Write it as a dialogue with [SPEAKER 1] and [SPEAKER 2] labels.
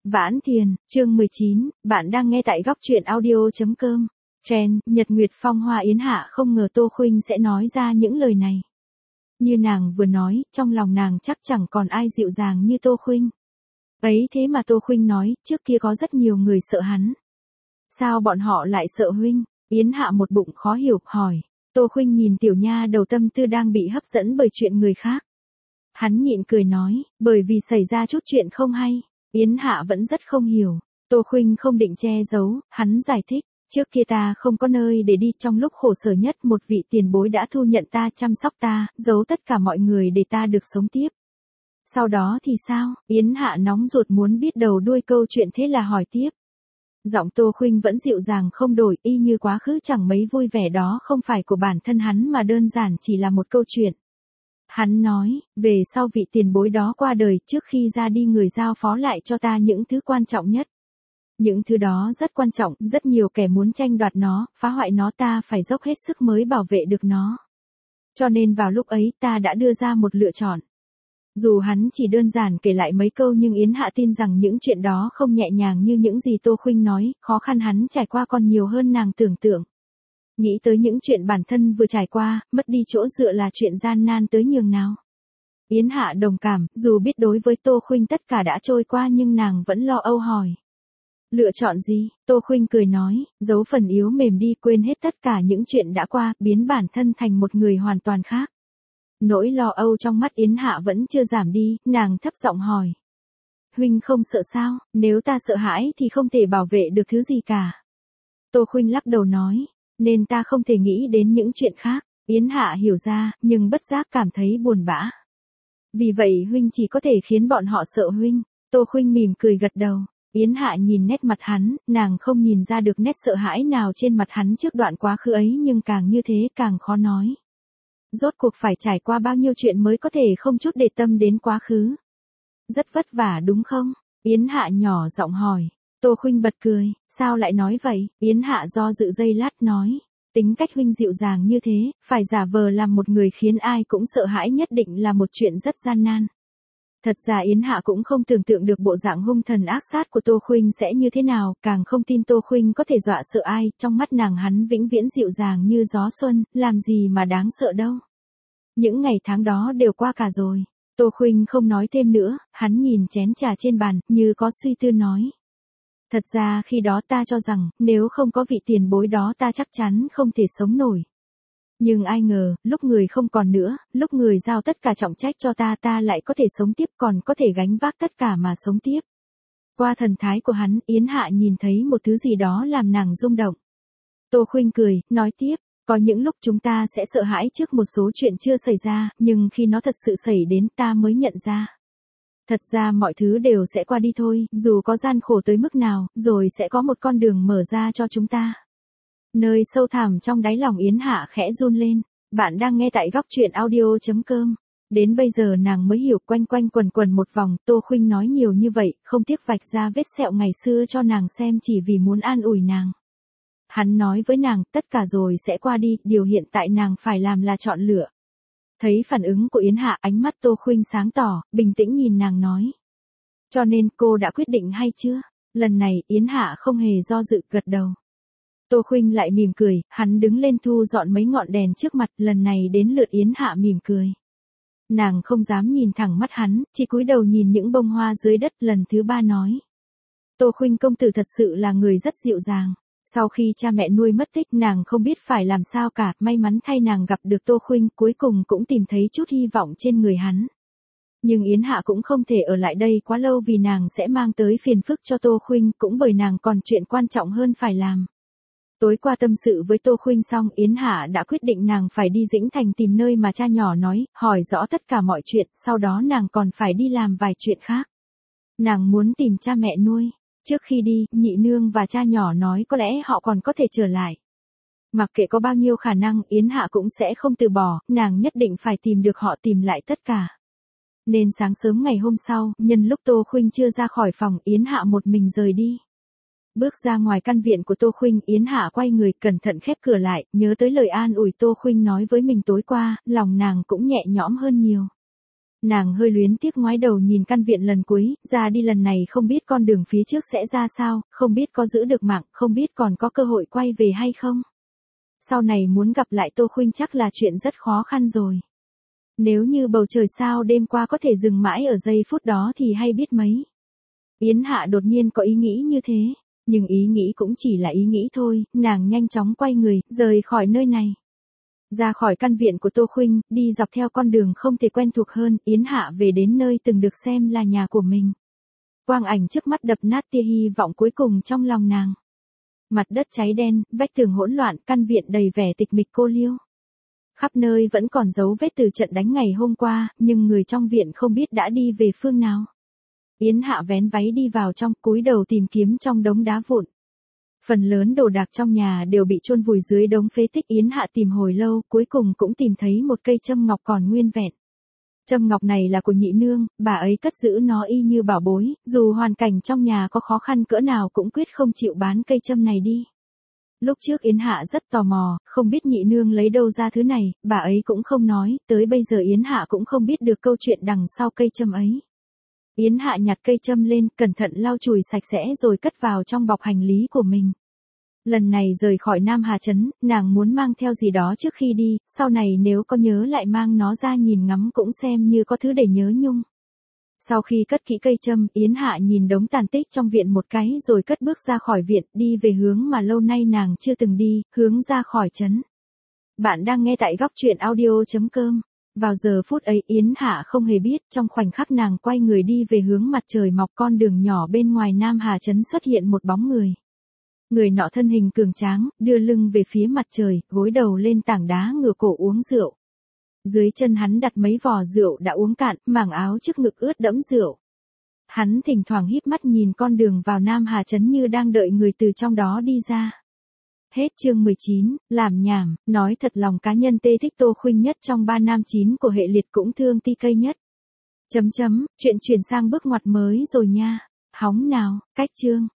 [SPEAKER 1] Vãn Thiền, chương 19, bạn đang nghe tại góc truyện audio.com. Trend, Nhật Nguyệt Phong Hoa Yến Hạ không ngờ Tô Khuynh sẽ nói ra những lời này. Như nàng vừa nói, trong lòng nàng chắc chẳng còn ai dịu dàng như Tô Khuynh. Ấy thế mà Tô Khuynh nói, trước kia có rất nhiều người sợ hắn. Sao bọn họ lại sợ huynh? Yến Hạ một bụng khó hiểu, hỏi. Tô Khuynh nhìn tiểu nha đầu tâm tư đang bị hấp dẫn bởi chuyện người khác. Hắn nhịn cười nói, bởi vì xảy ra chút chuyện không hay. Yến Hạ vẫn rất không hiểu. Tô Khuynh không định che giấu, hắn giải thích. Trước kia ta không có nơi để đi, trong lúc khổ sở nhất một vị tiền bối đã thu nhận ta, chăm sóc ta, giấu tất cả mọi người để ta được sống tiếp. Sau đó thì sao? Yến Hạ nóng ruột muốn biết đầu đuôi câu chuyện, thế là hỏi tiếp. Giọng Tô Khuynh vẫn dịu dàng không đổi, y như quá khứ chẳng mấy vui vẻ, đó không phải của bản thân hắn mà đơn giản chỉ là một câu chuyện. Hắn nói, về sau vị tiền bối đó qua đời, trước khi ra đi người giao phó lại cho ta những thứ quan trọng nhất. Những thứ đó rất quan trọng, rất nhiều kẻ muốn tranh đoạt nó, phá hoại nó, ta phải dốc hết sức mới bảo vệ được nó. Cho nên vào lúc ấy ta đã đưa ra một lựa chọn. Dù hắn chỉ đơn giản kể lại mấy câu nhưng Yến Hạ tin rằng những chuyện đó không nhẹ nhàng như những gì Tô Khuynh nói, khó khăn hắn trải qua còn nhiều hơn nàng tưởng tượng. Nghĩ tới những chuyện bản thân vừa trải qua, mất đi chỗ dựa là chuyện gian nan tới nhường nào. Yến Hạ đồng cảm, dù biết đối với Tô Khuynh tất cả đã trôi qua nhưng nàng vẫn lo âu hỏi. Lựa chọn gì? Tô Khuynh cười nói, giấu phần yếu mềm đi, quên hết tất cả những chuyện đã qua, biến bản thân thành một người hoàn toàn khác. Nỗi lo âu trong mắt Yến Hạ vẫn chưa giảm đi, nàng thấp giọng hỏi. Huynh không sợ sao? Nếu ta sợ hãi thì không thể bảo vệ được thứ gì cả. Tô Khuynh lắc đầu nói, nên ta không thể nghĩ đến những chuyện khác. Yến Hạ hiểu ra, nhưng bất giác cảm thấy buồn bã. Vì vậy huynh chỉ có thể khiến bọn họ sợ huynh. Tô Khuynh mỉm cười gật đầu. Yến Hạ nhìn nét mặt hắn, nàng không nhìn ra được nét sợ hãi nào trên mặt hắn trước đoạn quá khứ ấy, nhưng càng như thế càng khó nói. Rốt cuộc phải trải qua bao nhiêu chuyện mới có thể không chút để tâm đến quá khứ. Rất vất vả đúng không? Yến Hạ nhỏ giọng hỏi. Tô Khuynh bật cười, sao lại nói vậy? Yến Hạ do dự giây lát nói. Tính cách huynh dịu dàng như thế, phải giả vờ làm một người khiến ai cũng sợ hãi nhất định là một chuyện rất gian nan. Thật ra Yến Hạ cũng không tưởng tượng được bộ dạng hung thần ác sát của Tô Khuynh sẽ như thế nào, càng không tin Tô Khuynh có thể dọa sợ ai, trong mắt nàng hắn vĩnh viễn dịu dàng như gió xuân, làm gì mà đáng sợ đâu. Những ngày tháng đó đều qua cả rồi. Tô Khuynh không nói thêm nữa, hắn nhìn chén trà trên bàn, như có suy tư nói. Thật ra khi đó ta cho rằng, nếu không có vị tiền bối đó ta chắc chắn không thể sống nổi. Nhưng ai ngờ, lúc người không còn nữa, lúc người giao tất cả trọng trách cho ta, ta lại có thể sống tiếp, còn có thể gánh vác tất cả mà sống tiếp. Qua thần thái của hắn, Yến Hạ nhìn thấy một thứ gì đó làm nàng rung động. Tô Khuynh cười, nói tiếp, có những lúc chúng ta sẽ sợ hãi trước một số chuyện chưa xảy ra, nhưng khi nó thật sự xảy đến ta mới nhận ra. Thật ra mọi thứ đều sẽ qua đi thôi, dù có gian khổ tới mức nào, rồi sẽ có một con đường mở ra cho chúng ta. Nơi sâu thẳm trong đáy lòng Yến Hạ khẽ run lên. Bạn đang nghe tại góc truyện audio.com. Đến bây giờ nàng mới hiểu, quanh quanh quần quần một vòng, Tô Khuynh nói nhiều như vậy, không tiếc vạch ra vết sẹo ngày xưa cho nàng xem chỉ vì muốn an ủi nàng. Hắn nói với nàng, tất cả rồi sẽ qua đi, điều hiện tại nàng phải làm là chọn lựa. Thấy phản ứng của Yến Hạ, ánh mắt Tô Khuynh sáng tỏ, bình tĩnh nhìn nàng nói. Cho nên cô đã quyết định hay chưa? Lần này Yến Hạ không hề do dự, gật đầu. Tô Khuynh lại mỉm cười, hắn đứng lên thu dọn mấy ngọn đèn trước mặt, lần này đến lượt Yến Hạ mỉm cười. Nàng không dám nhìn thẳng mắt hắn, chỉ cúi đầu nhìn những bông hoa dưới đất, lần thứ ba nói. Tô Khuynh công tử thật sự là người rất dịu dàng. Sau khi cha mẹ nuôi mất tích, nàng không biết phải làm sao cả, may mắn thay nàng gặp được Tô Khuynh, cuối cùng cũng tìm thấy chút hy vọng trên người hắn. Nhưng Yến Hạ cũng không thể ở lại đây quá lâu vì nàng sẽ mang tới phiền phức cho Tô Khuynh, cũng bởi nàng còn chuyện quan trọng hơn phải làm. Tối qua tâm sự với Tô Khuynh xong, Yến Hạ đã quyết định nàng phải đi Dĩnh Thành tìm nơi mà cha nhỏ nói, hỏi rõ tất cả mọi chuyện, sau đó nàng còn phải đi làm vài chuyện khác. Nàng muốn tìm cha mẹ nuôi. Trước khi đi, nhị nương và cha nhỏ nói có lẽ họ còn có thể trở lại. Mặc kệ có bao nhiêu khả năng, Yến Hạ cũng sẽ không từ bỏ, nàng nhất định phải tìm được họ, tìm lại tất cả. Nên sáng sớm ngày hôm sau, nhân lúc Tô Khuynh chưa ra khỏi phòng, Yến Hạ một mình rời đi. Bước ra ngoài căn viện của Tô Khuynh, Yến Hạ quay người, cẩn thận khép cửa lại, nhớ tới lời an ủi Tô Khuynh nói với mình tối qua, lòng nàng cũng nhẹ nhõm hơn nhiều. Nàng hơi luyến tiếc ngoái đầu nhìn căn viện lần cuối, ra đi lần này không biết con đường phía trước sẽ ra sao, không biết có giữ được mạng, không biết còn có cơ hội quay về hay không. Sau này muốn gặp lại Tô Khuynh chắc là chuyện rất khó khăn rồi. Nếu như bầu trời sao đêm qua có thể dừng mãi ở giây phút đó thì hay biết mấy. Yến Hạ đột nhiên có ý nghĩ như thế, nhưng ý nghĩ cũng chỉ là ý nghĩ thôi, nàng nhanh chóng quay người, rời khỏi nơi này. Ra khỏi căn viện của Tô Khuynh, đi dọc theo con đường không thể quen thuộc hơn, Yến Hạ về đến nơi từng được xem là nhà của mình. Quang ảnh trước mắt đập nát tia hy vọng cuối cùng trong lòng nàng. Mặt đất cháy đen, vách tường hỗn loạn, căn viện đầy vẻ tịch mịch cô liêu. Khắp nơi vẫn còn dấu vết từ trận đánh ngày hôm qua, nhưng người trong viện không biết đã đi về phương nào. Yến Hạ vén váy đi vào trong, cúi đầu tìm kiếm trong đống đá vụn. Phần lớn đồ đạc trong nhà đều bị chôn vùi dưới đống phế tích. Yến Hạ tìm hồi lâu, cuối cùng cũng tìm thấy một cây châm ngọc còn nguyên vẹn. Châm ngọc này là của nhị nương, bà ấy cất giữ nó y như bảo bối, dù hoàn cảnh trong nhà có khó khăn cỡ nào cũng quyết không chịu bán cây châm này đi. Lúc trước Yến Hạ rất tò mò, không biết nhị nương lấy đâu ra thứ này, bà ấy cũng không nói, tới bây giờ Yến Hạ cũng không biết được câu chuyện đằng sau cây châm ấy. Yến Hạ nhặt cây châm lên, cẩn thận lau chùi sạch sẽ rồi cất vào trong bọc hành lý của mình. Lần này rời khỏi Nam Hà Trấn, nàng muốn mang theo gì đó trước khi đi, sau này nếu có nhớ lại mang nó ra nhìn ngắm cũng xem như có thứ để nhớ nhung. Sau khi cất kỹ cây châm, Yến Hạ nhìn đống tàn tích trong viện một cái rồi cất bước ra khỏi viện, đi về hướng mà lâu nay nàng chưa từng đi, hướng ra khỏi trấn. Bạn đang nghe tại góc truyện audio.com. Vào giờ phút ấy Yến Hạ không hề biết, trong khoảnh khắc nàng quay người đi về hướng mặt trời mọc, con đường nhỏ bên ngoài Nam Hà Trấn xuất hiện một bóng người. Người nọ thân hình cường tráng, đưa lưng về phía mặt trời, gối đầu lên tảng đá ngửa cổ uống rượu. Dưới chân hắn đặt mấy vò rượu đã uống cạn, mảng áo trước ngực ướt đẫm rượu. Hắn thỉnh thoảng híp mắt nhìn con đường vào Nam Hà Trấn như đang đợi người từ trong đó đi ra. Hết chương 19, làm nhảm, nói thật lòng cá nhân tê thích Tô Khuynh nhất trong 3 nam 9 của hệ liệt cũng thương TK nhất. Chuyện chuyển sang bước ngoặt mới rồi nha. Hóng nào, cách chương.